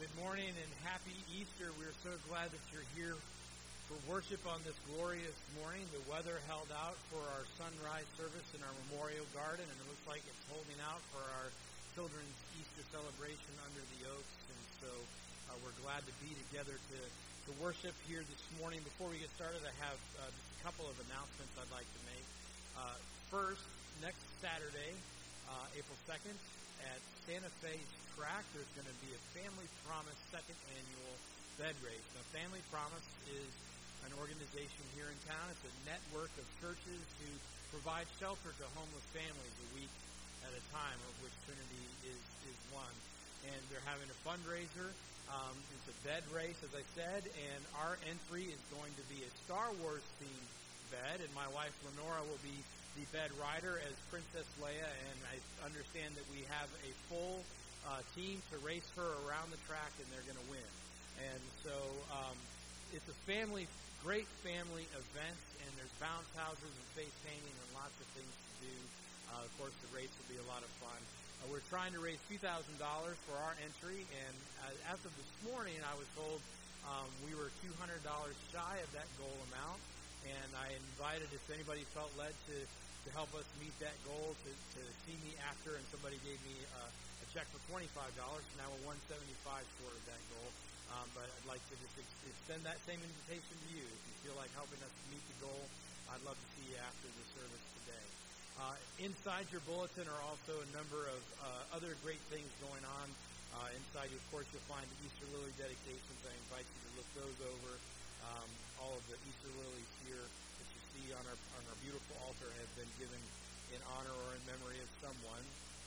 Good morning and happy Easter. We're so glad that you're here for worship on this glorious morning. The weather held out for our sunrise service in our memorial garden, and it looks like it's holding out for our children's Easter celebration under the oaks. And so we're glad to be together to worship here this morning. Before we get started, I have just a couple of announcements I'd like to make. First, next Saturday, April 2nd, at Santa Fe Track, there's going to be a Family Promise second annual bed race. Now, Family Promise is an organization here in town. It's a network of churches who provide shelter to homeless families a week at a time, of which Trinity is one. And they're having a fundraiser. It's a bed race, as I said, and our entry is going to be a Star Wars-themed bed, and my wife Lenora will be the bed rider as Princess Leia, and I understand that we have a full team to race her around the track, and they're going to win. And so it's a great family event, and there's bounce houses and face painting and lots of things to do. Of course, the race will be a lot of fun. We're trying to raise $2,000 for our entry, and as of this morning, I was told we were $200 shy of that goal amount. And I invited, if anybody felt led to help us meet that goal, to see me after, and somebody gave me a check for $25. So now we're $175 short of that goal. But I'd like to just extend that same invitation to you. If you feel like helping us meet the goal, I'd love to see you after the service today. Inside your bulletin are also a number of other great things going on. Inside, of course, you'll find the Easter Lily dedications. I invite you to look those over. All of the Easter lilies here that you see on our beautiful altar have been given in honor or in memory of someone.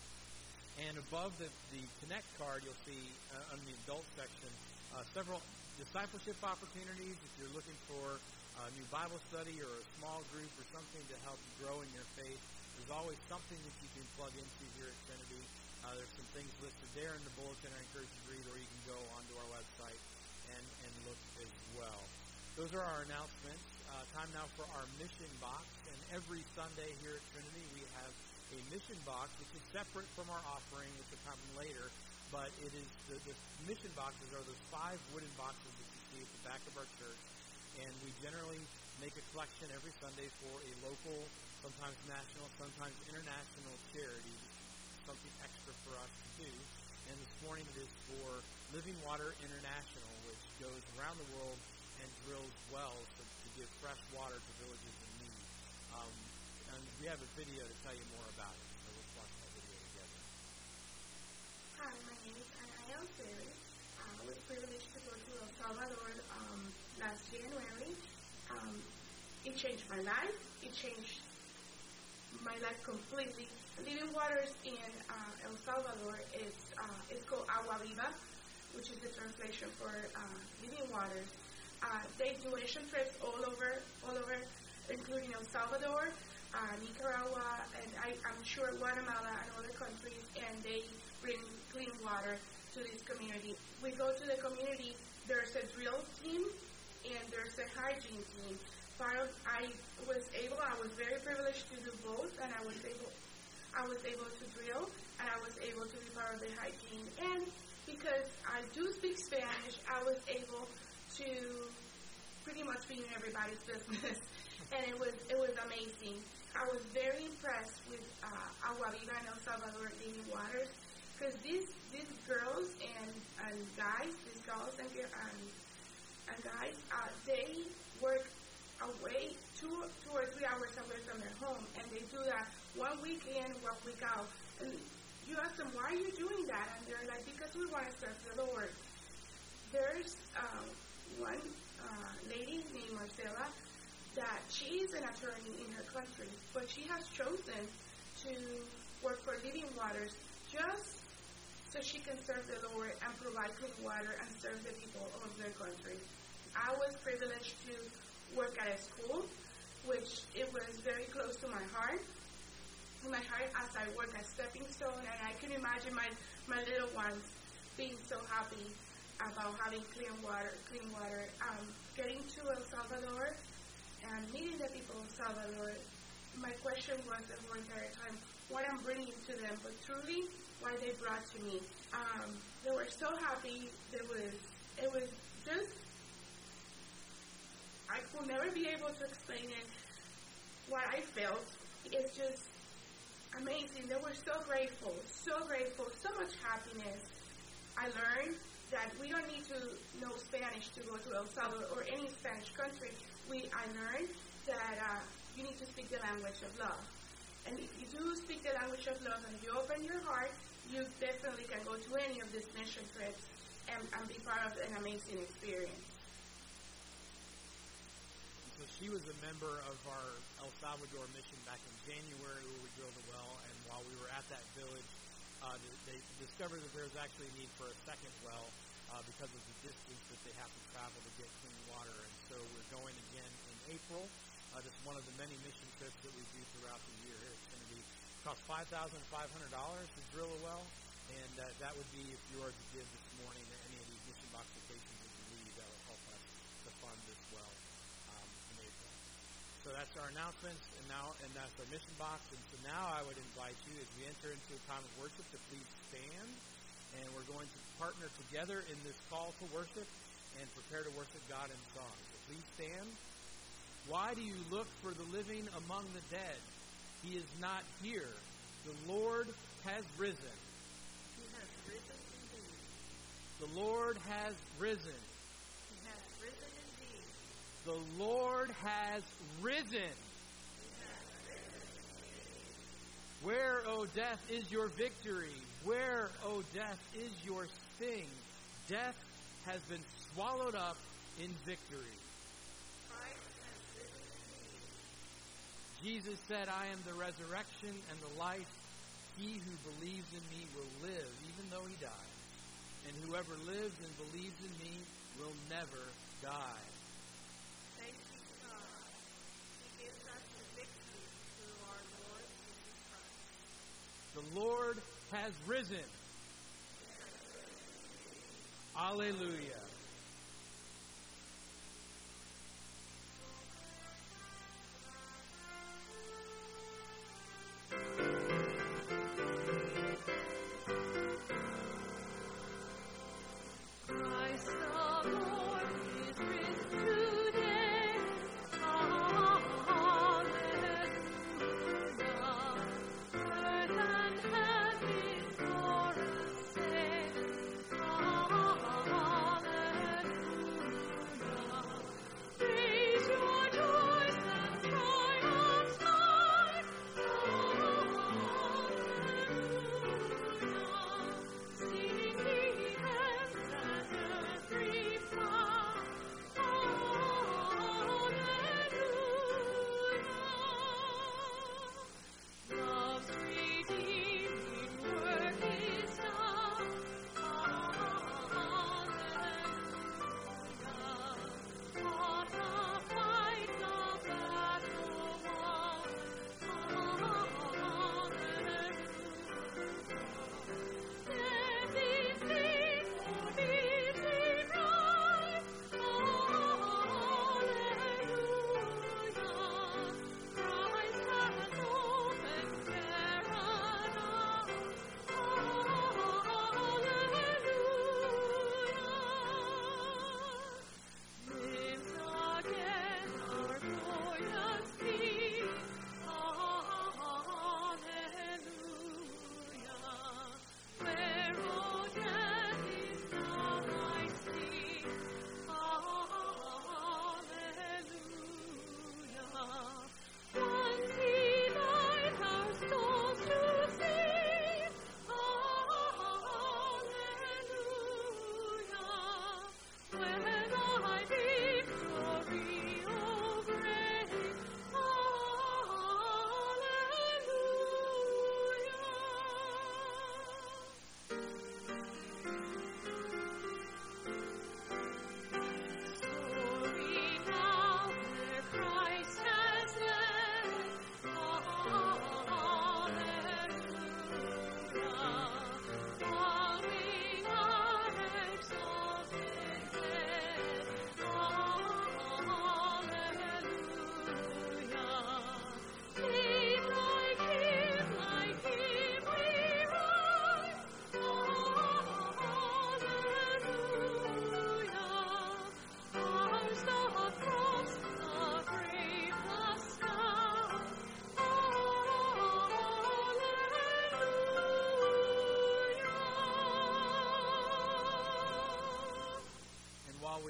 And above the Connect card, you'll see on the adult section several discipleship opportunities. If you're looking for a new Bible study or a small group or something to help you grow in your faith, there's always something that you can plug into here at Trinity. There's some things listed there in the bulletin I encourage you to read, or you can go onto our website and look as well. Those are our announcements. Time now for our mission box. And every Sunday here at Trinity, we have a mission box, which is separate from our offering, which will come later. But it is the mission boxes are those 5 wooden boxes that you see at the back of our church. And we generally make a collection every Sunday for a local, sometimes national, sometimes international charity. Something extra for us to do. And this morning it is for Living Water International, which goes around the world and drills wells to give fresh water to villages in need. And we have a video to tell you more about it, so let's watch that video together. Hi, my name is Anaya Alferi. I was privileged to go to El Salvador last January. It changed my life. It changed my life completely. Living Waters in El Salvador is called Agua Viva, which is the translation for Living Waters. They do mission trips all over, including El Salvador, Nicaragua, and I'm sure Guatemala and other countries, and they bring clean water to this community. We go to the community, there's a drill team, and there's a hygiene team. I was very privileged to do both, and I was able to drill, and I was able to be part of the hygiene. And because I do speak Spanish, I was able to pretty much be in everybody's business, and it was amazing. I was very impressed with Agua Viva and El Salvador Living Waters, because these girls and guys, they work away 2 or 3 hours away from their home, and they do that 1 week in, 1 week out. And you ask them, why are you doing that? And they're like, because we want to serve the Lord. There's one lady named Marcela that she is an attorney in her country, but she has chosen to work for Living Waters just so she can serve the Lord and provide clean water and serve the people of their country. I was privileged to work at a school, which it was very close to my heart. As I work at Stepping Stone, and I can imagine my little ones being so happy about having clean water. Getting to El Salvador and meeting the people of El Salvador, my question was the whole entire time, what I'm bringing to them. But truly, why they brought to me. They were so happy. It was just, I could never be able to explain it, what I felt. It's just amazing. They were so grateful, so much happiness. I learned that we don't need to know Spanish to go to El Salvador or any Spanish country. I learned that you need to speak the language of love. And if you do speak the language of love and you open your heart, you definitely can go to any of these mission trips and be part of an amazing experience. So she was a member of our El Salvador mission back in January where we drilled a well, and while we were at that village, they discovered that there was actually a need for a second well because of the distance that they have to travel to get clean water. And so we're going again in April. Just one of the many mission trips that we do throughout the year. It's going to cost $5,500 to drill a well, and that would be if you were to give this morning to any of these mission box locations that you leave, that would help us to fund this well in April. So that's our announcements, and that's our mission box. And so now I would invite you, as we enter into a time of worship, to please stand, and we're going to partner together in this call to worship and prepare to worship God in song. So please stand. Why do you look for the living among the dead? He is not here. The Lord has risen. He has risen indeed. The Lord has risen. He has risen indeed. The Lord has risen. He has risen indeed. Where, O death, is your victory? Where, O death, is your sting? Death has been swallowed up in victory. Jesus said, I am the resurrection and the life. He who believes in me will live, even though he dies. And whoever lives and believes in me will never die. Thank you, God. He gives us the victory through our Lord Jesus Christ. The Lord has risen. Alleluia. Free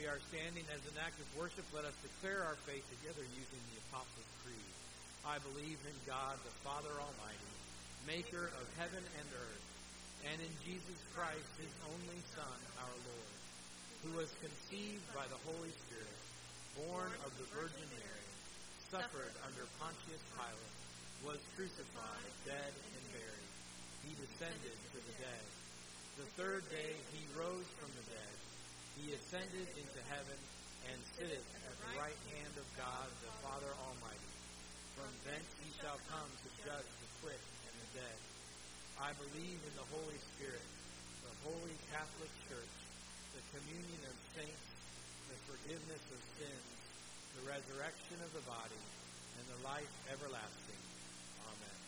we are standing as an act of worship, let us declare our faith together using the Apostles' Creed. I believe in God, the Father Almighty, maker of heaven and earth, and in Jesus Christ, his only Son, our Lord, who was conceived by the Holy Spirit, born of the Virgin Mary, suffered under Pontius Pilate, was crucified, dead, and buried. He descended to the dead. The third day he rose from the dead. He ascended into heaven and sitteth at the right hand of God, the Father Almighty. From thence he shall come to judge the quick and the dead. I believe in the Holy Spirit, the holy Catholic Church, the communion of saints, the forgiveness of sins, the resurrection of the body, and the life everlasting. Amen.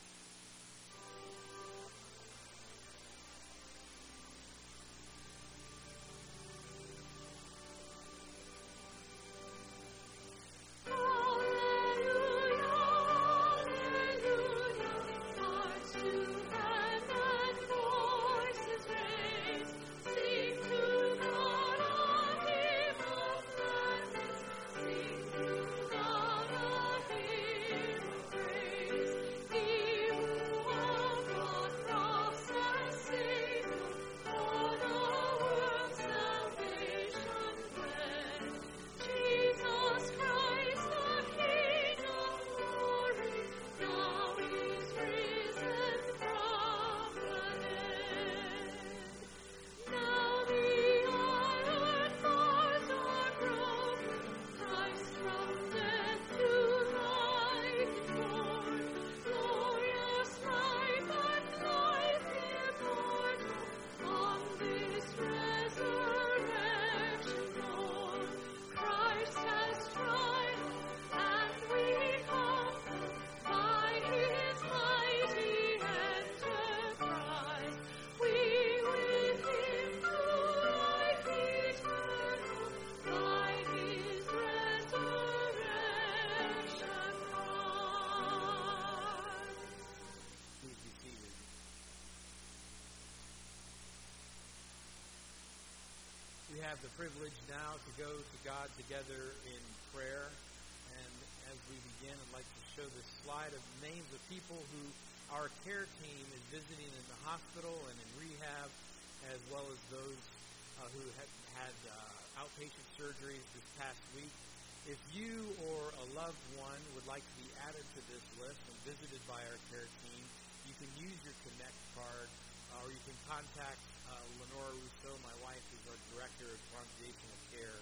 We have the privilege now to go to God together in prayer. And as we begin, I'd like to show this slide of names of people who our care team is visiting in the hospital and in rehab, as well as those who had outpatient surgeries this past week. If you or a loved one would like to be added to this list and visited by our care team, you can use your Connect card, or you can contact Lenora Rousseau, my wife, who's our director of congregational care,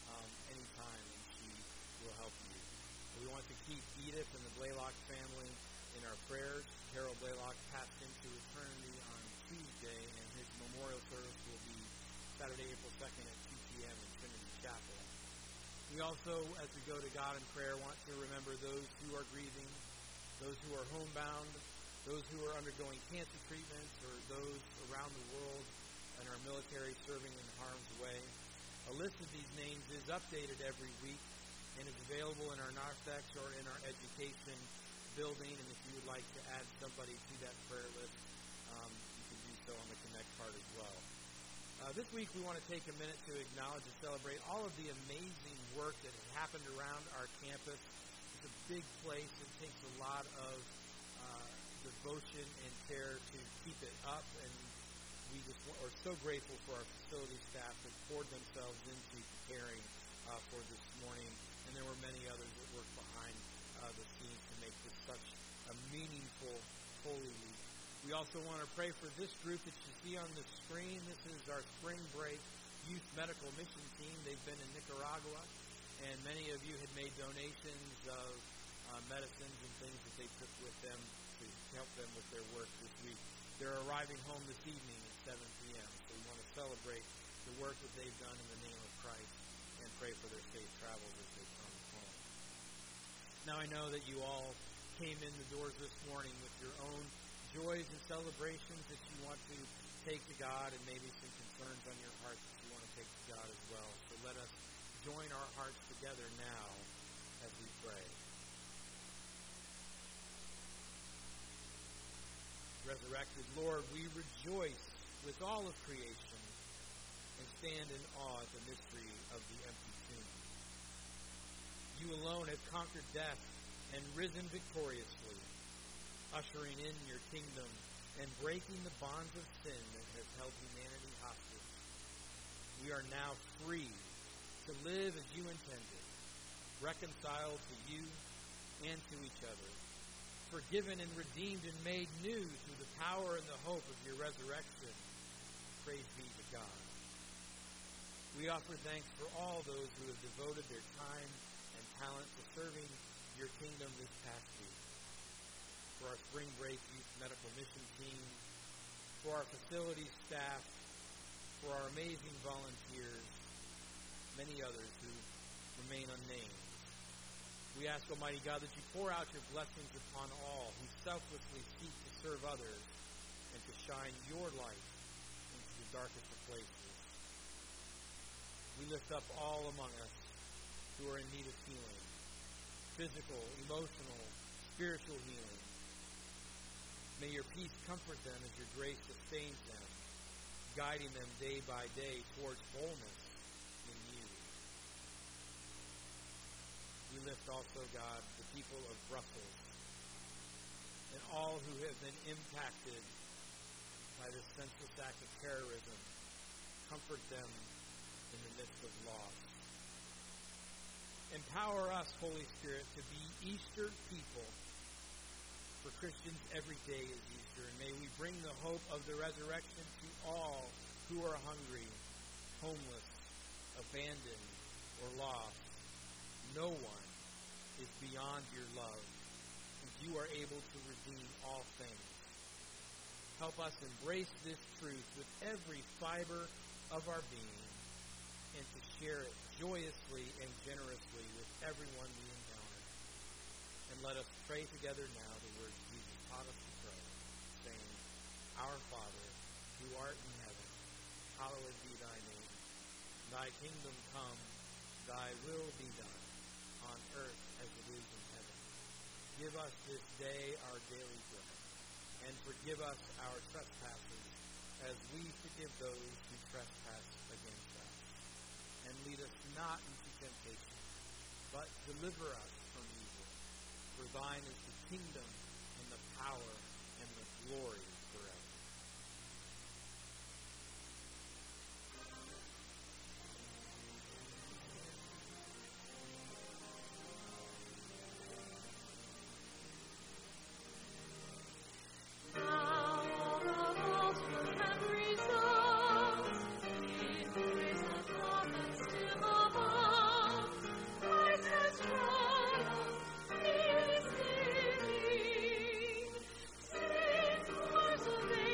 anytime, and she will help you. We want to keep Edith and the Blaylock family in our prayers. Harold Blaylock passed into eternity on Tuesday, and his memorial service will be Saturday, April 2nd at 2 p.m. in Trinity Chapel. We also, as we go to God in prayer, want to remember those who are grieving, those who are homebound, those who are undergoing cancer treatments, or those around the world and our military serving in harm's way. A list of these names is updated every week and is available in our narthex or in our education building. And if you would like to add somebody to that prayer list, you can do so on the Connect card as well. This week we want to take a minute to acknowledge and celebrate all of the amazing work that has happened around our campus. It's a big place. It takes a lot of devotion and care to keep it up, and we just are so grateful for our facility staff that poured themselves into preparing for this morning, and there were many others that worked behind the scenes to make this such a meaningful Holy Week. We also want to pray for this group that you see on the screen. This is our spring break youth medical mission team. They've been in Nicaragua, and many of you had made donations of medicines and things that they took with them to help them with their work this week. They're arriving home this evening at 7 p.m., so we want to celebrate the work that they've done in the name of Christ and pray for their safe travels as they come home. Now I know that you all came in the doors this morning with your own joys and celebrations that you want to take to God, and maybe some concerns on your heart that you want to take to God as well. So let us join our hearts together now as we pray. Resurrected Lord, we rejoice with all of creation and stand in awe at the mystery of the empty tomb. You alone have conquered death and risen victoriously, ushering in your kingdom and breaking the bonds of sin that has held humanity hostage. We are now free to live as you intended, reconciled to you and to each other, forgiven and redeemed and made new through the power and the hope of your resurrection. Praise be to God. We offer thanks for all those who have devoted their time and talent to serving your kingdom this past week. For our Spring Break Youth Medical Mission Team, for our facilities staff, for our amazing volunteers, many others who remain unnamed. We ask, Almighty God, that you pour out your blessings upon all who selflessly seek to serve others and to shine your light into the darkest of places. We lift up all among us who are in need of healing, physical, emotional, spiritual healing. May your peace comfort them as your grace sustains them, guiding them day by day towards wholeness in you. We lift also, God, the people of Brussels and all who have been impacted by this senseless act of terrorism. Comfort them in the midst of loss. Empower us, Holy Spirit, to be Easter people. For Christians, every day is Easter, and may we bring the hope of the resurrection to all who are hungry, homeless, abandoned, or lost. No one is beyond your love, and you are able to redeem all things. Help us embrace this truth with every fiber of our being and to share it joyously and generously with everyone we encounter. And let us pray together now the words Jesus taught us to pray, saying, Our Father, who art in heaven, hallowed be thy name. Thy kingdom come, thy will be done, on earth as it is in heaven. Give us this day our daily bread, and forgive us our trespasses, as we forgive those who trespass against us. And lead us not into temptation, but deliver us from evil. For thine is the kingdom, and the power, and the glory forever. Of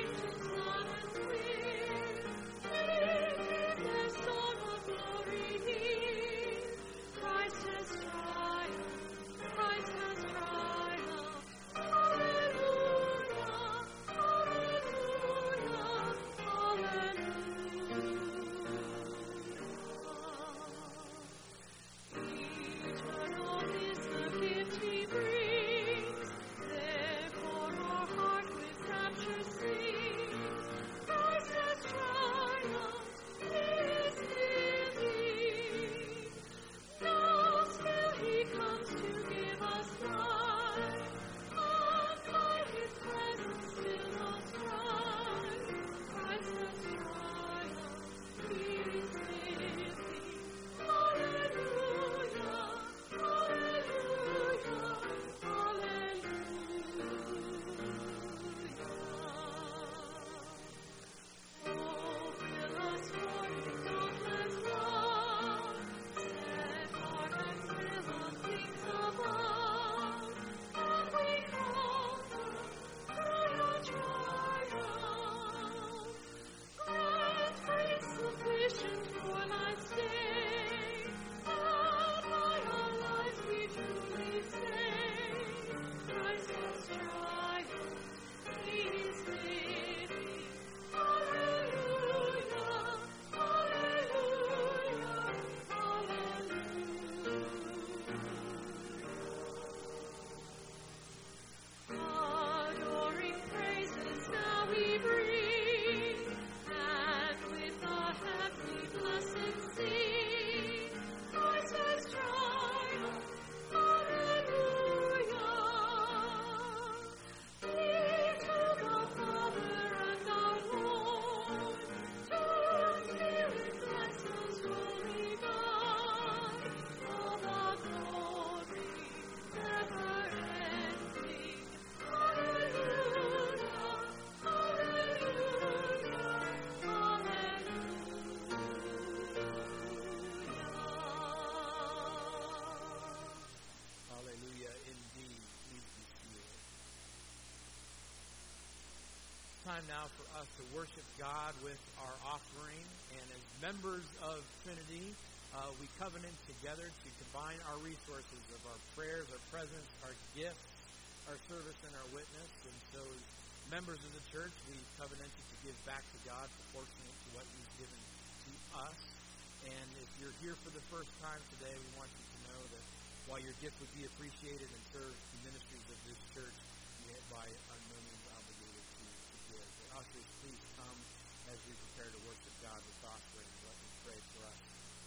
time now for us to worship God with our offering. And as members of Trinity, we covenant together to combine our resources of our prayers, our presence, our gifts, our service, and our witness. And so as members of the church, we covenanted to give back to God proportionate to what He's given to us. And if you're here for the first time today, we want you to know that while your gift would be appreciated and serve the ministries of this church, you by no means obligated to give. But ushers, please come as we prepare to worship God with offering. Let me pray for us.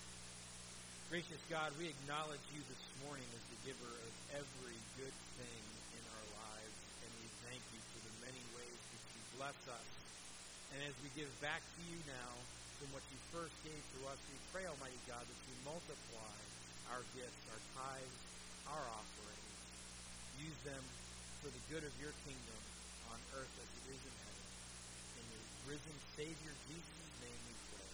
Gracious God, we acknowledge you this morning as the giver of every good thing in our lives, and we thank you for the many ways that you bless us. And as we give back to you now from what you first gave to us, we pray, Almighty God, that you multiply our gifts, our tithes, our offerings. Use them for the good of your kingdom on earth as it is in heaven. In the risen Savior Jesus' name we pray.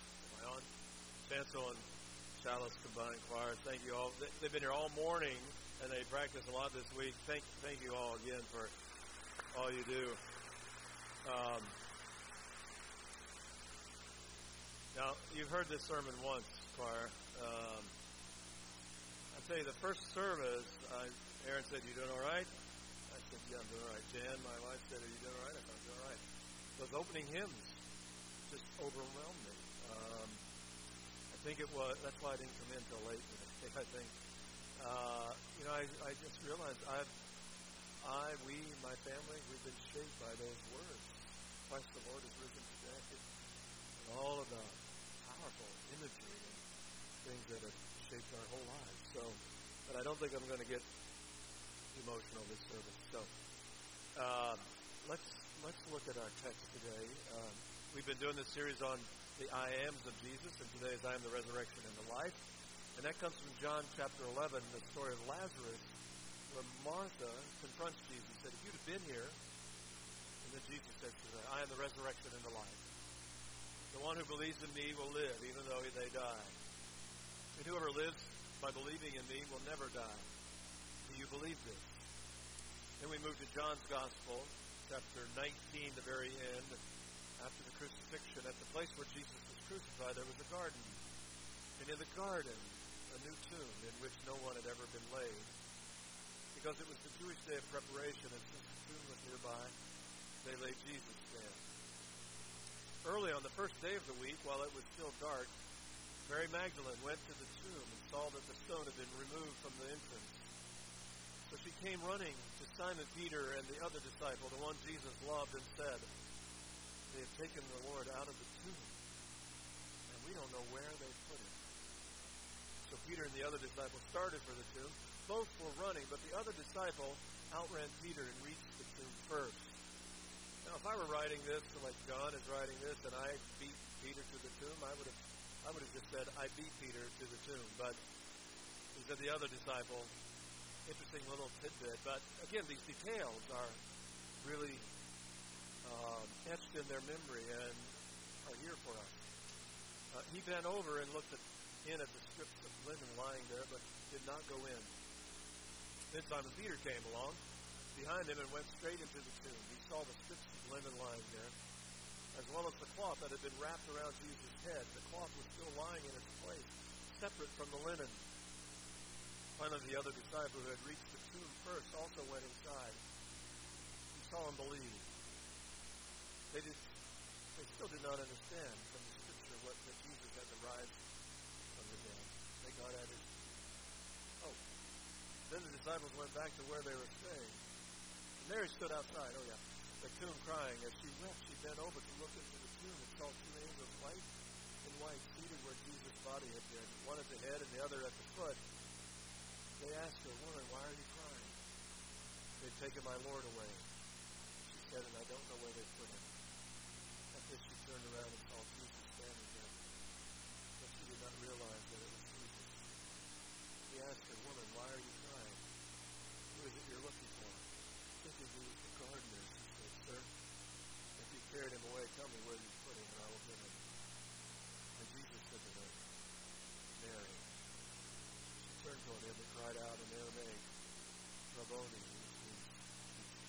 Chancel and Chalice Combined Choir, thank you all. They've been here all morning and they practice a lot this week. Thank you all again for all you do. Now, you've heard this sermon once, choir. I tell you, the first service, Aaron said, "You doing all right?" I said, "Yeah, I'm doing all right." Jan, my wife, said, "Are you doing all right?" I said, "I'm doing all right." Those opening hymns just overwhelmed me. I think it was, that's why I didn't come in till late today, I think. I just realized we, my family, we've been shaped by those words. Christ the Lord is risen today. And all of the powerful imagery and things that have shaped our whole lives. So, but I don't think I'm going to get emotional this service. So, let's look at our text today. We've been doing this series on the I ams of Jesus, and today is I am the resurrection and the life. And that comes from John chapter 11, the story of Lazarus, where Martha confronts Jesus and said, "If you'd have been here," and then Jesus says to her, "I am the resurrection and the life. The one who believes in me will live, even though they die. And whoever lives by believing in me will never die. Do you believe this?" Then we move to John's Gospel, chapter 19, the very end. After the crucifixion, at the place where Jesus was crucified, there was a garden. And in the garden, a new tomb in which no one had ever been laid. Because it was the Jewish day of preparation, and since the tomb was nearby, they laid Jesus there. Early on the first day of the week, while it was still dark, Mary Magdalene went to the tomb and saw that the stone had been removed from the entrance. So she came running to Simon Peter and the other disciple, the one Jesus loved, and said, "They have taken the Lord out of the tomb, and we don't know where they put him." So Peter and the other disciple started for the tomb. Both were running, but the other disciple outran Peter and reached the tomb first. Now, if I were writing this, like John is writing this, and I beat Peter to the tomb, I would have just said, "I beat Peter to the tomb." But he said the other disciple. Interesting little tidbit. But again, these details are really etched in their memory and are here for us. He bent over and looked in at the strips of linen lying there, but did not go in. Then Simon Peter came along behind him and went straight into the tomb. He saw the strips of linen lying there, as well as the cloth that had been wrapped around Jesus' head. The cloth was still lying in its place, separate from the linen. Finally, the other disciple who had reached the tomb first also went inside. He saw and believed. They still did not understand from the scripture that Jesus had to rise from the dead. They got at it. Oh. Then the disciples went back to where they were staying. And Mary stood outside, the tomb crying. As she wept, she bent over to look into the tomb and saw two angels, white and white, seated where Jesus' body had been, one at the head and the other at the foot. They asked her, "Woman, why are you crying?" "They've taken my Lord away," she said, "and I don't know where they put him." At this she turned around and saw Jesus standing there, but she did not realize that it was Jesus. He asked her, "Woman, why are you crying? Who is it you're looking for?" "Thinking he was the gardener," she said. "Sir, if you carried him away, tell me where you put him, and I will get him." And Jesus said to her, "Mary." Turned toward him and cried out in Aramaic, "Rabboni," which means teacher.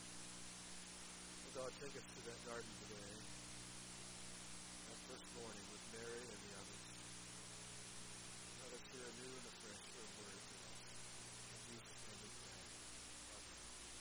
God, take us to that garden today, that first morning with Mary and the others. Let us hear anew and afresh your word to us. In Jesus' name we pray. Amen.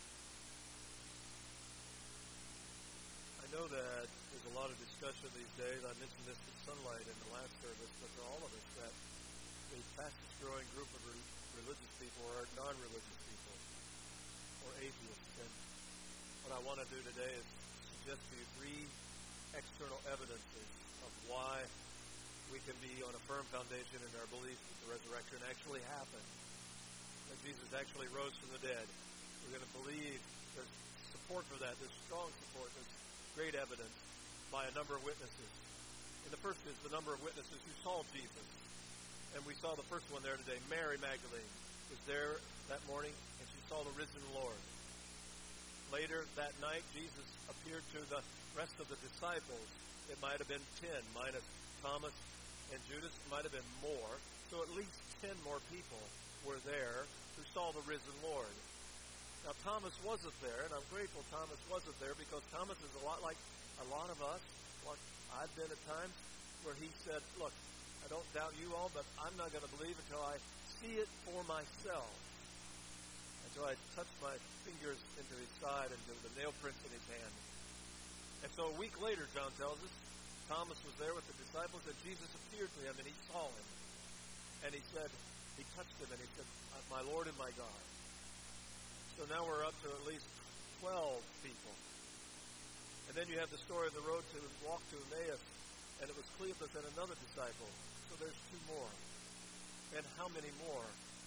I know that there's a lot of discussion these days. I mentioned this to Sunlight in the last service, but to all of us, that the fastest growing group of religious people are non-religious people or atheists. And what I want to do today is suggest to you three external evidences of why we can be on a firm foundation in our belief that the resurrection actually happened, that Jesus actually rose from the dead. We're going to believe there's support for that. There's strong support. There's great evidence by a number of witnesses. And the first is the number of witnesses who saw Jesus. And we saw the first one there today. Mary Magdalene was there that morning, and she saw the risen Lord. Later that night, Jesus appeared to the rest of the disciples. It might have been 10, minus Thomas and Judas. It might have been more. So at least 10 more people were there who who saw the risen Lord. Now, Thomas wasn't there, and I'm grateful Thomas wasn't there, because Thomas is a lot like a lot of us, like I've been at times, where he said, look, I don't doubt you all, but I'm not going to believe until I see it for myself. Until I touch my fingers into his side and to the nail prints in his hand. And so a week later, John tells us, Thomas was there with the disciples, and Jesus appeared to him, and he saw him. And he said, he touched him, and he said, my Lord and my God. So now we're up to at least 12 people. And then you have the story of the road to walk to Emmaus, and it was Cleopas and another disciple. So there's 2 more. And how many more?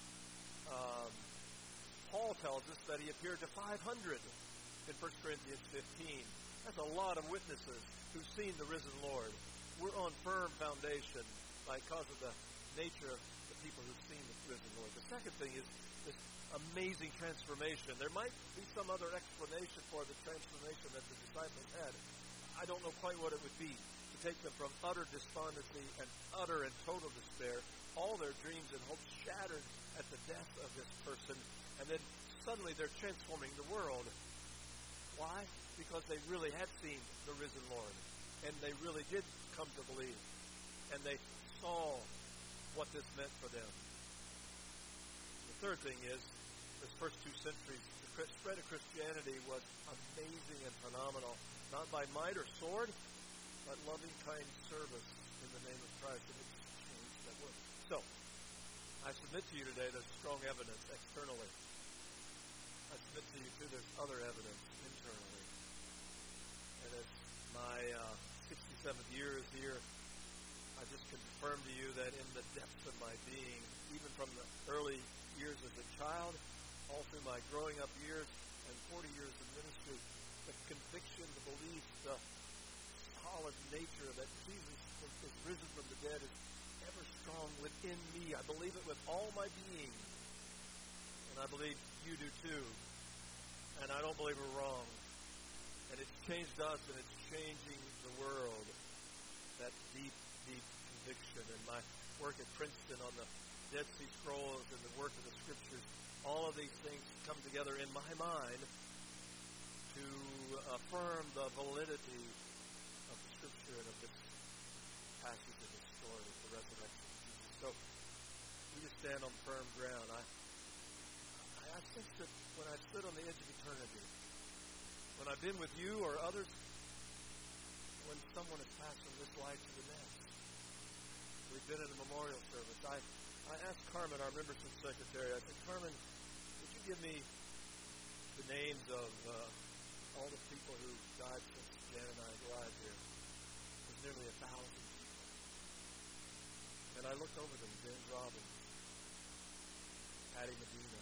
Paul tells us that he appeared to 500 in 1 Corinthians 15. That's a lot of witnesses who've seen the risen Lord. We're on firm foundation because of the nature of the people who've seen the risen Lord. The second thing is this amazing transformation. There might be some other explanation for the transformation that the disciples had. I don't know quite what it would be to take them from utter despondency and utter and total despair, all their dreams and hopes shattered at the death of this person, and then suddenly they're transforming the world. Why? Because they really had seen the risen Lord, and they really did come to believe, and they saw what this meant for them. The third thing is, this first 2 centuries, the spread of Christianity was amazing and phenomenal, not by might or sword, but loving, kind service in the name of Christ, and it's changed that work. So, I submit to you today there's strong evidence externally. I submit to you, too, there's other evidence internally. And as my 67th year is here, I just confirm to you that in the depths of my being, even from the early years as a child, all through my growing up years and 40 years of ministry, the conviction, the belief, the solid nature that Jesus is risen from the dead is ever strong within me. I believe it with all my being. And I believe you do too. And I don't believe we're wrong. And it's changed us, and it's changing the world. That deep, deep conviction. And my work at Princeton on the Dead Sea Scrolls and the work of the Scriptures, all of these things come together in my mind to affirm the validity of the Scripture and of this passage of the story of the resurrection of Jesus. So we just stand on firm ground. I think that when I stood on the edge of eternity, when I've been with you or others, when someone has passed from this life to the next, we've been at a memorial service. I asked Carmen, our membership secretary, I said, Carmen, would you give me the names of all the people who died since Jan and I arrived here? There's nearly 1,000 people. And I looked over them, James Robbins, Patty Medina,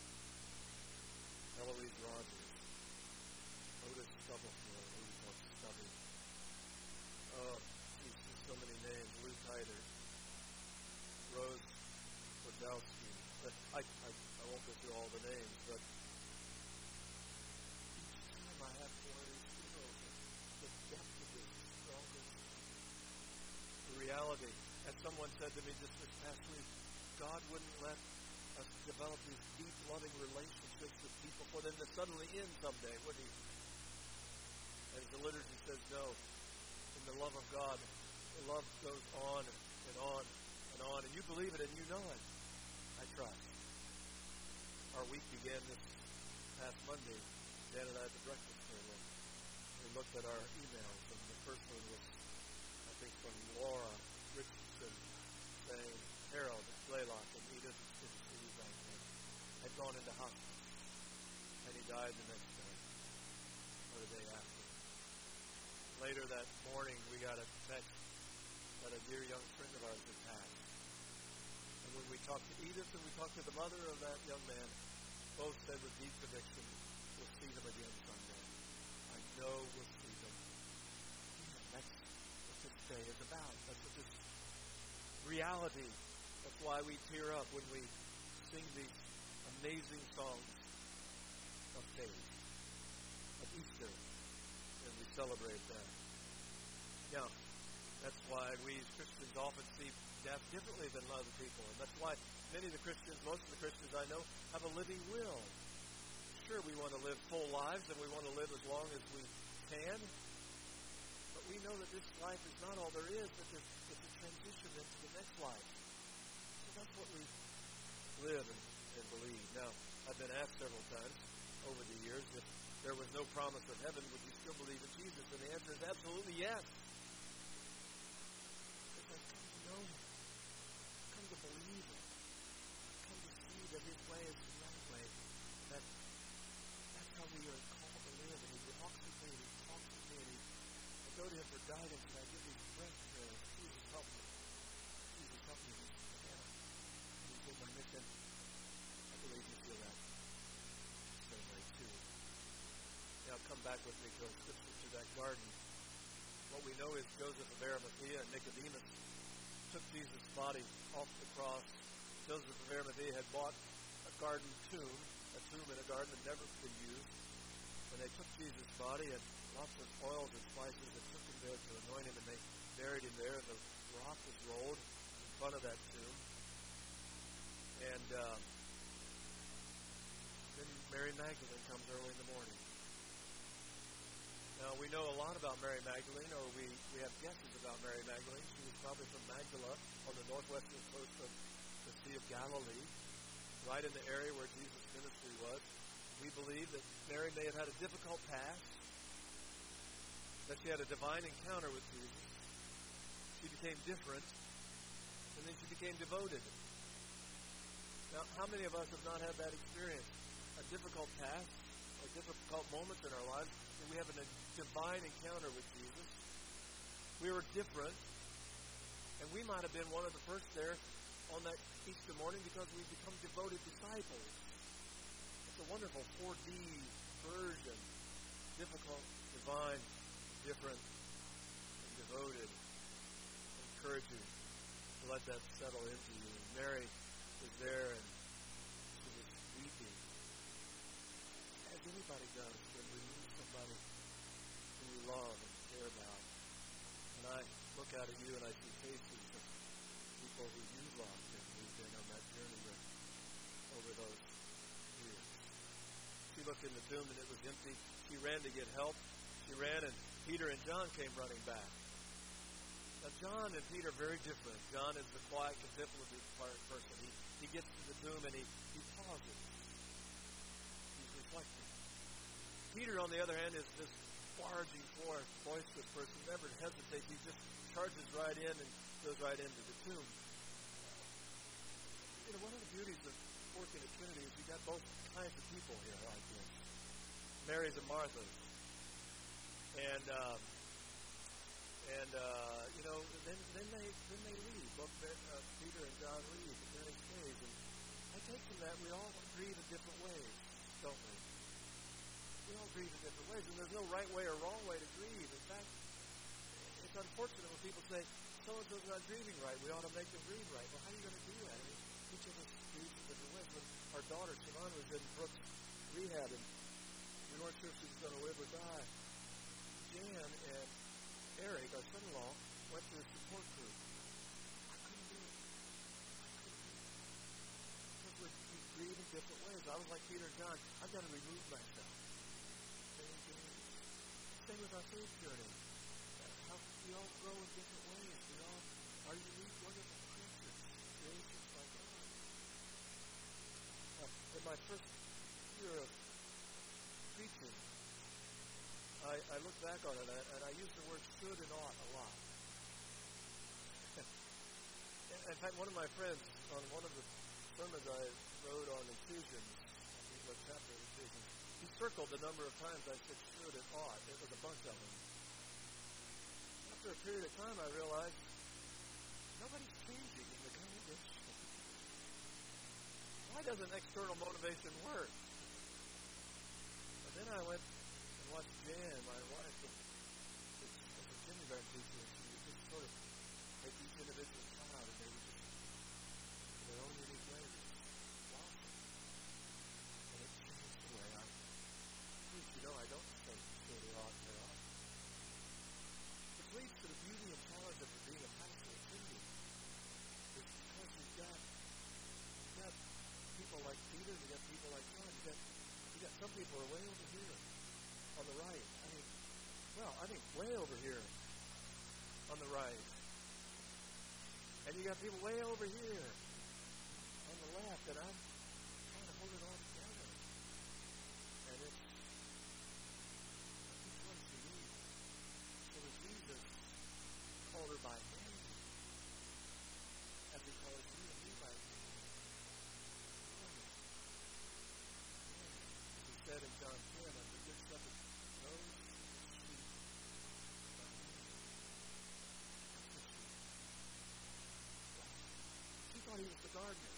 Eloise Rogers, Otis Stubblefield, who we call Stubby. Oh, geez, there's so many names. Lou Tyder, Rose Podolsky. I won't go through all the names, but each time I have one of these funerals, the depth of this is stronger. The reality, as someone said to me just this past week, God wouldn't let us develop these deep, loving relationships with people for them to suddenly end someday, would He? As the liturgy says, no. In the love of God, the love goes on and on and on, and you believe it and you know it. I trust. Our week began this past Monday. Dan and I at the breakfast table. We looked at our emails, and the first one was, I think, from Laura Richardson saying Harold Blaylock and Edith had gone into hospital, and he died the next day or the day after. Later that morning, we got a text that a dear young friend of ours had passed. And when we talked to Edith and we talked to the mother of that young man, both said with deep conviction, we'll see them again someday. I know we'll see them. Yeah, that's what this day is about. That's what this reality. That's why we tear up when we sing these amazing songs of faith, of Easter, and we celebrate that. Now, That's why we as Christians often see death differently than other people. And that's why many of the Christians, most of the Christians I know, have a living will. Sure, we want to live full lives and we want to live as long as we can. But we know that this life is not all there is, but it's a transition into the next life. So that's what we live and believe. Now, I've been asked several times over the years, if there was no promise of heaven, would you still believe in Jesus? And the answer is absolutely yes. Because come to know Him. Come to believe Him. Come to see that His way is the right way. That's how we are called to live. And He walks with me, and He talks with me, and I go to Him for guidance, and I give these breath prayers. Jesus, help me. Jesus, help me in this prayer. And He says, my mission. I believe you feel that same way too. Now come back with me to our scripture, to that garden. What we know is Joseph of Arimathea and Nicodemus took Jesus' body off the cross. Joseph of Arimathea had bought a garden tomb, a tomb in a garden that had never been used. And they took Jesus' body and lots of oils and spices and took him there to anoint him, and they buried him there, and the rock was rolled in front of that tomb. And then Mary Magdalene comes early in the morning. Now, we know a lot about Mary Magdalene, or we have guesses about Mary Magdalene. She was probably from Magdala on the northwestern coast of the Sea of Galilee, right in the area where Jesus' ministry was. We believe that Mary may have had a difficult past, that she had a divine encounter with Jesus. She became different, and then she became devoted. Now, how many of us have not had that experience? A difficult past, or difficult moments in our lives, and we have a divine encounter with Jesus. We were different, and we might have been one of the first there on that Easter morning because we become devoted disciples. It's a wonderful 4D version. Difficult, divine, different, and devoted. I encourage you to let that settle into you. Mary was there, and she was weeping, as anybody does when we lose somebody who we love and care about. And I look out at you and I see faces of people who you loved and who've been on that journey with over those years. She looked in the tomb and it was empty. She ran to get help. She ran, and Peter and John came running back. Now, John and Peter are very different. John is the quiet, contemplative person. He gets to the tomb and he pauses. He's reflecting. Peter, on the other hand, is this barging forth, boisterous person, never hesitates. He just charges right in and goes right into the tomb. You know, one of the beauties of working at Trinity is you got both kinds of people here like this. Mary's and Martha's. And you know, then they leave. Both Peter and John leave, and Mary stays. And I take from that we all grieve in different ways, don't we? We all grieve in different ways, and there's no right way or wrong way to grieve. In fact, it's unfortunate when people say, so-and-so's not grieving right, we ought to make them grieve right. Well, how are you going to do that? I mean, each of us grieves in different ways. When our daughter, Siobhan, was in Brooks rehab, and we weren't sure if she was going to live or die, Jan and Eric, our son-in-law, went to a support group. I couldn't do it. Because we grieve in different ways. I was like Peter and John. I've got to remove myself. Same with our faith journey. How we all grow in different ways. We all are unique, wonderful creatures, creations by God. In my first year of preaching, I look back on it, and I use the word should and ought a lot. In fact, one of my friends, on one of the sermons I wrote on Ephesians, I think what chapter of Ephesians, he circled the number of times I said should and ought. It was a bunch of them. After a period of time, I realized nobody's changing in the congregation. Why doesn't external motivation work? And then I went and watched Jan, my wife, as a kindergarten teacher, and she would just sort of take each individual child, and they would just, in their own unique ways, blossom. And it changed the way I preach. You know, I don't say should or ought very often. Which leads to the beauty and challenge of the I think way over here on the right. And you got people way over here on the left, and I'm trying to hold it all together. And it's which one's you need? So that Jesus called her by name, as he calls you and me by name. As he said in John 10, I'm the good shepherd knows his sheep by name. That's the sheep. She thought he was the gardener.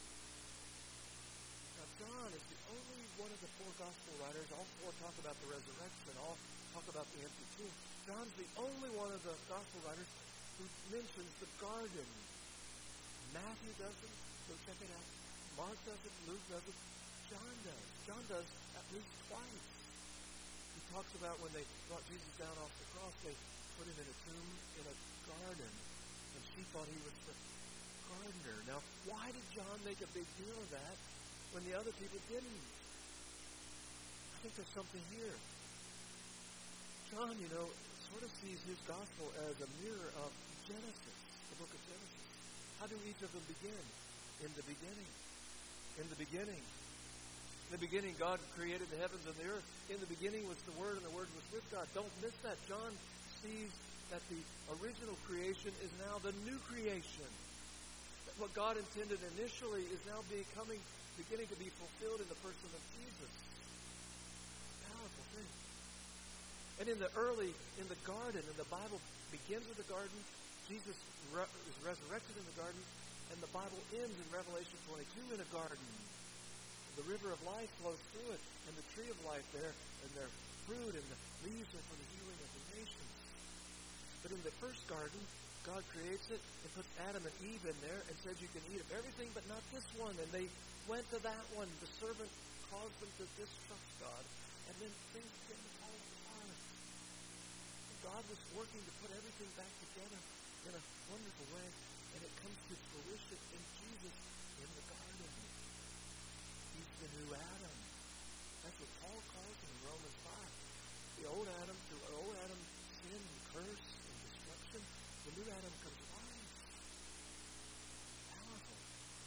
Now, John is the only one of the four gospel writers. All four talk about the resurrection. All talk about the empty tomb. John's the only one of the gospel writers who mentions the garden. Matthew doesn't. Go check it out. Mark doesn't. Luke doesn't. John does. John does at least twice. He talks about when they brought Jesus down off the cross, they put him in a tomb in a garden, and she thought he was the gardener. Now, why did John make a big deal of that when the other people didn't? I think there's something here. John, sort of sees his gospel as a mirror of Genesis, the book of Genesis. How do each of them begin? In the beginning. In the beginning. In the beginning, God created the heavens and the earth. In the beginning was the Word, and the Word was with God. Don't miss that. John sees that the original creation is now the new creation. That what God intended initially is now beginning to be fulfilled in the person of Jesus. Powerful thing. And in the garden, and the Bible begins with the garden, Jesus is resurrected in the garden, and the Bible ends in Revelation 22 in a garden. The river of life flows through it, and the tree of life there, and their fruit and the leaves are for the healing of the nations. But in the first garden, God creates it and puts Adam and Eve in there and says you can eat of everything but not this one. And they went to that one. The servant caused them to distrust God. And then things began to fall apart. God was working to put everything back together in a wonderful way. And it comes to fruition in Jesus in the garden. He's the new Adam. That's what Paul calls him in Romans 5. The old Adam, through old Adam, sin and curse and destruction. The new Adam comes alive. Powerful.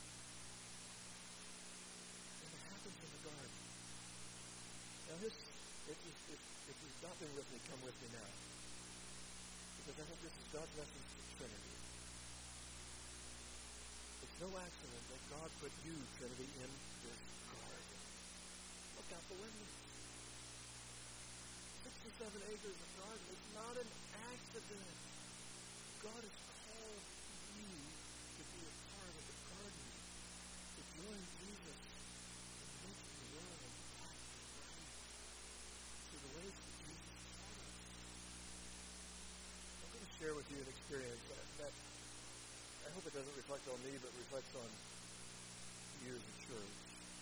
And it happens in the garden. Now if you've not been with me, come with me now. Because I think this is God's message to Trinity. It's no accident that God put you, Trinity, in this garden. Look out the window. 67 acres of garden. It's not an accident. God has called you to be a part of the garden, to join Jesus in making the world and path right to the ways that Jesus taught us. I'm going to share with you an experience that I hope it doesn't reflect on me, but reflects on years of church.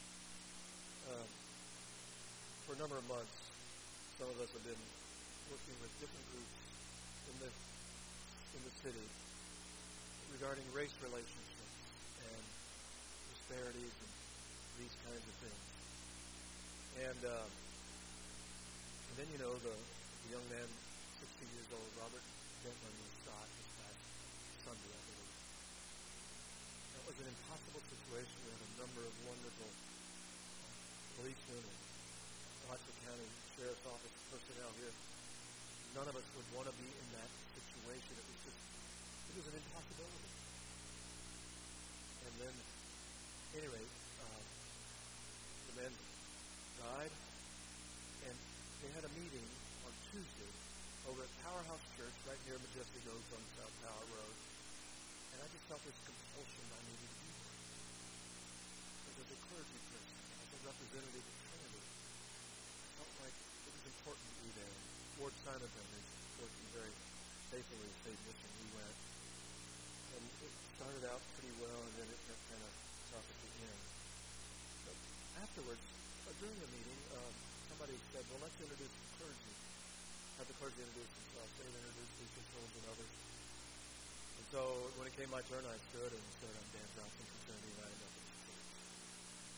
For a number of months, some of us have been working with different groups in the city regarding race relationships and disparities and these kinds of things. And then, the young man, 16 years old, Robert Denton, was shot this past Sunday, I believe. That was an impossible situation. We had a number of wonderful policemen and Watson County Sheriff's Office personnel here. None of us would want to be in that situation. It was an impossibility. And then, anyway, the man died, and they had a meeting on Tuesday over at Powerhouse Church right near Majestic Oaks on South Power Road. And I just felt this compulsion I needed to be there. As a clergy person, as a representative of Trinity, I felt like it was important to be there. Ward Simonton is working very faithfully at State Mission. We went. And it started out pretty well, and then it got kind of tough at the end. But afterwards, during the meeting, somebody said, well, let's introduce the clergy. Have the clergy introduce themselves. They introduced deacons and others. And so when it came my turn, I stood and said, I'm Dan Johnson from Trinity United Methodist Church.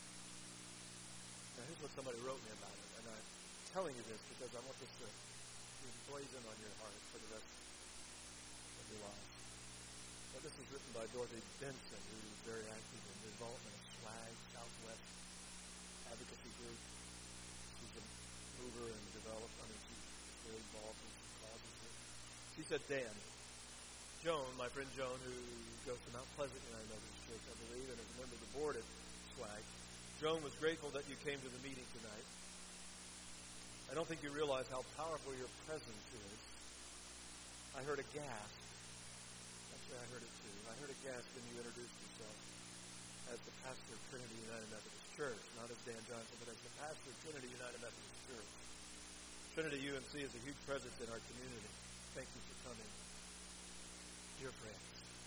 Now, here's what somebody wrote me about it. And I'm telling you this because I want this to emblazoned on your heart for the rest of your life. Now, this is written by Dorothy Benson, who is very active in the development of SWAG, Southwest Advocacy Group. She's a mover and developer. She's very involved in some causes here. She said, Dan, Joan, my friend Joan, who goes to Mount Pleasant United Methodist Church, I believe, and is a member of the board at SWAG. Joan was grateful that you came to the meeting tonight. I don't think you realize how powerful your presence is. I heard a gasp. Actually, I heard it too. I heard a gasp when you introduced yourself as the pastor of Trinity United Methodist Church, not as Dan Johnson, but as the pastor of Trinity United Methodist Church. Trinity UMC is a huge presence in our community. Thank you for coming. Dear friends,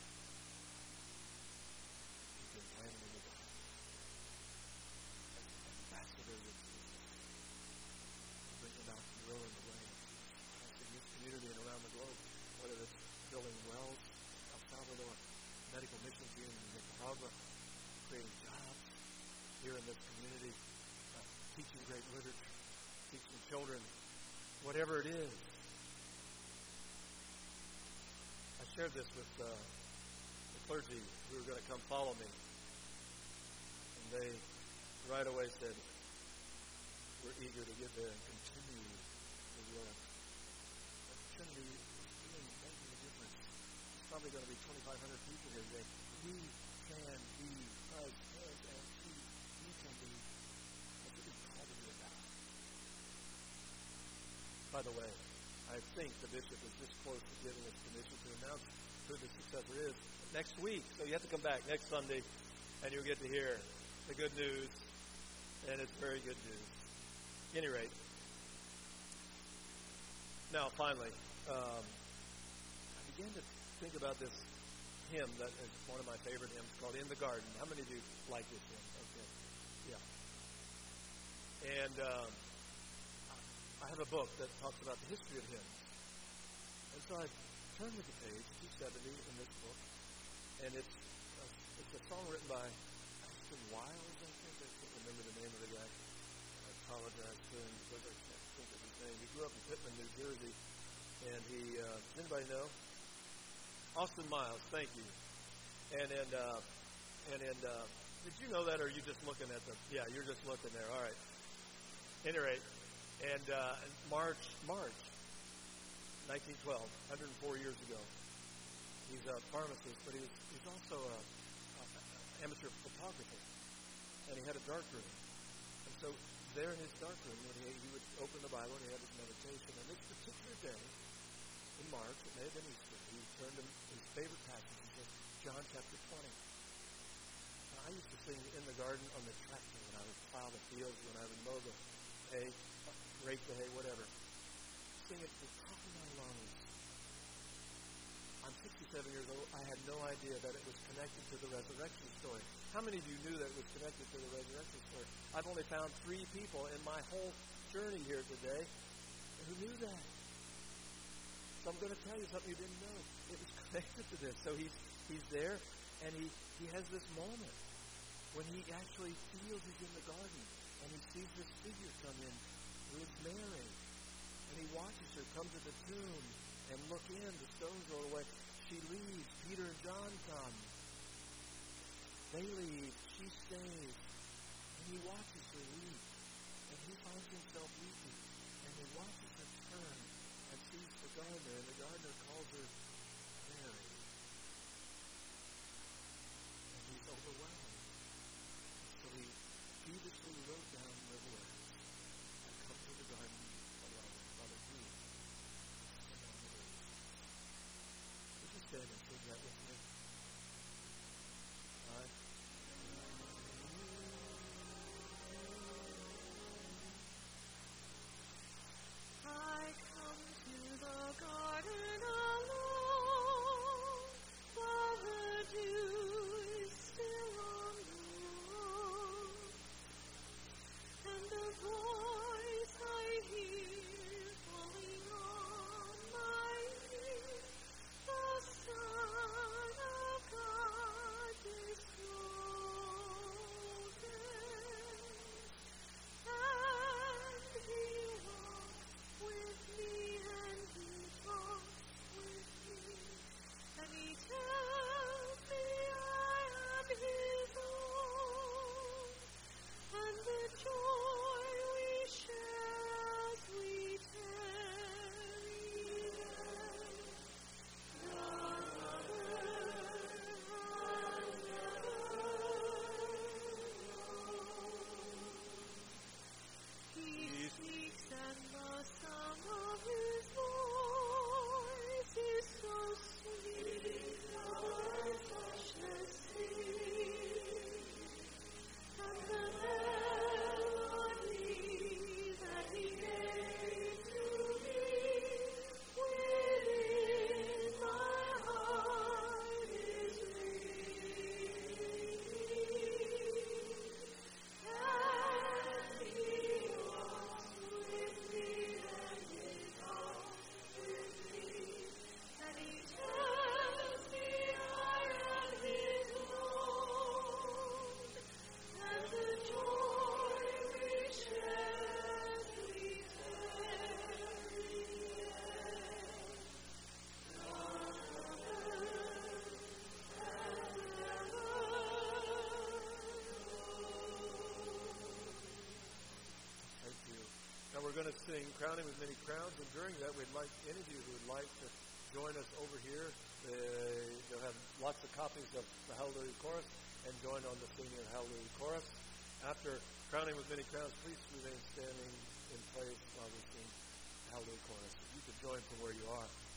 you've been planting in the God. As ambassadors of Jesus, bring about to grow in the way in this community and around the globe, whether it's building wells, El Salvador, medical missions here in Nicaragua, creating jobs here in this community, teaching great literature, teaching children, whatever it is. I shared this with the clergy who were going to come follow me. And they right away said, we're eager to get there and continue the work. But Trinity is making a difference. There's probably going to be 2,500 people here today. We can be Christ's hands and feet. We can be what we call to be about. By the way, I think the bishop is this close to giving us permission to announce who the successor is next week. So you have to come back next Sunday, and you'll get to hear the good news, and it's very good news. At any rate, now finally, I began to think about this hymn that is one of my favorite hymns called In the Garden. How many of you like this hymn? Okay. Yeah. And I have a book that talks about the history of hymns. And so I turned to the page, 270 in this book, and it's a song written by Aston Wiles, I think. I can't remember the name of the guy. I apologize to him because I can't think of his name. He grew up in Pittman, New Jersey, and he, does anybody know? Austin Miles, thank you. And did you know that, or are you just looking at the, yeah, you're just looking there. All right. At any rate, and March 1912, 104 years ago. He's a pharmacist, but he's also an amateur photographer, and he had a dark room. And so there in his dark room, when he would open the Bible and he had his meditation, and this particular day in March, it may have been Easter, he turned to his favorite passage and said, John chapter 20. Now, I used to sing In the Garden on the tractor when I would plow the fields, when I would mow the hay, rake the hay, whatever. Sing it to the top of my lungs. I'm 67 years old. I had no idea that it was connected to the resurrection story. How many of you knew that it was connected to the resurrection story? I've only found 3 people in my whole journey here today who knew that. So I'm going to tell you something you didn't know. It was connected to this. So he's there, and he has this moment when he actually feels he's in the garden, and he sees this figure come in who is Mary. And he watches her come to the tomb and look in. The stones roll away. She leaves. Peter and John come. They leave. She stays. And he watches her leave. And he finds himself weeping. And he watches her turn and sees the gardener. And the gardener calls her Mary. And he's overwhelmed. So he feverishly wrote down the words. I come to the garden alone. Father, please. Would you stand and sing that with me? All right. I come to the garden alone. with many crowns, and during that, we'd like any of you who would like to join us over here. They'll have lots of copies of the Hallelujah Chorus and join on the singing of Hallelujah Chorus. After crowning with many crowns, please remain standing in place while we sing Hallelujah Chorus. You can join from where you are.